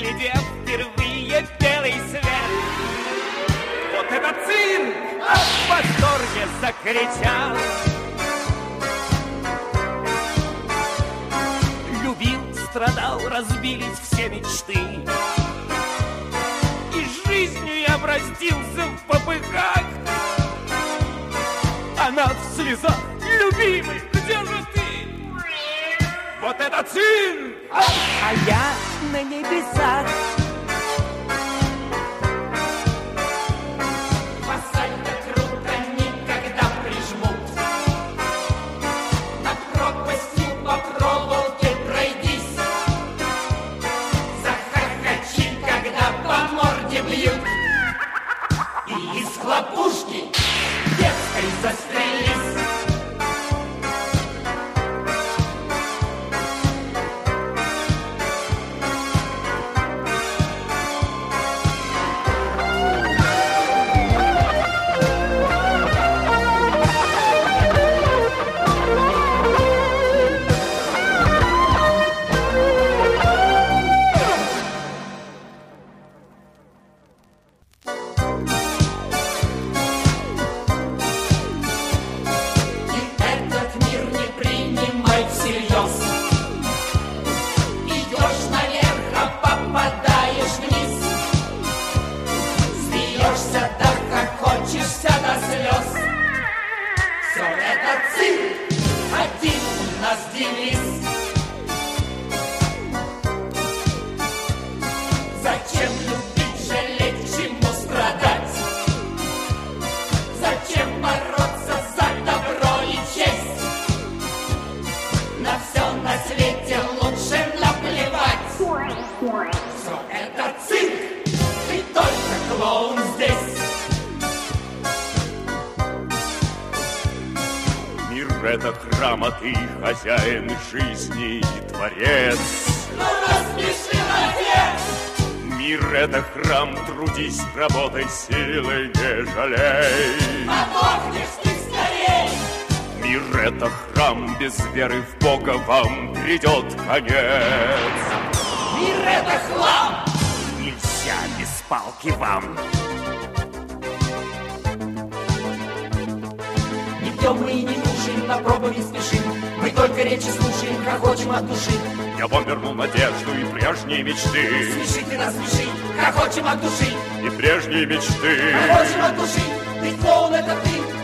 углядев впервые белый свет. Вот это цирк! В восторге закричал. Любил, страдал, разбились все мечты. И жизнью я простился в попыхах. Она в слезах: любимый, где же ты? Вот это цирк! А я на небесах. Вассально круто никогда прижмут. Над пропастью по проволоке пройдись. Захохочи, когда по морде бьют. И из хлопушки детской застрелись. Зачем любить, жалеть, чему страдать? Зачем бороться за добро и честь? На все на свете лучше наплевать. Все это цирк, ты только клоун здесь. Мир — это храм, а ты хозяин жизни и творец. Ну рассмеши, отец! Мир — это храм, трудись, работай, силой не жалей. Подохнешь ты скорей! Мир — это храм, без веры в Бога вам придет конец. Мир — это хлам! Нельзя без палки вам. Не пьем мы и не кушаем, на пробы не спешим. Мы только речи слушаем, хохочем от души. Я вам вернул надежду и прежние мечты. Смеши ты нас, смеши, хохочем от души. И прежние мечты. Хохочем от души, ты клоун, это ты.